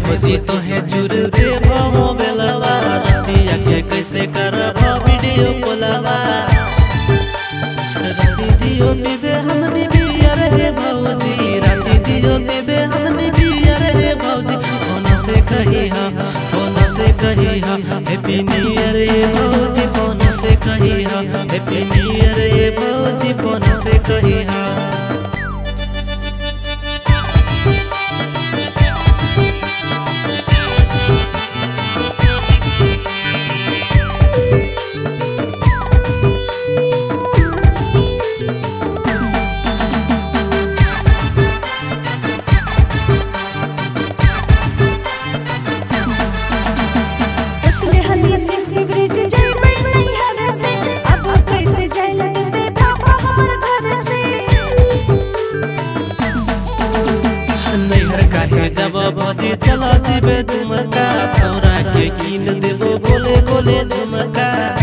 भौजी तो है चूर दे मोबाइलवा रतिया के कैसे करब वीडियो कॉलवा राती दियो पीबे हमने बियर हे भौजी राती दियो पीबे हमने बियर हे भौजी फोन से कही हा हैप्पी न्यू ईयर हे भौजी फोन से कही हा हैप्पी न्यू ईयर हे भौजी फोन से कही हा। जब भौजी चला जीबे तुमका तोरा के कीन देबो गोले गोले झुमका।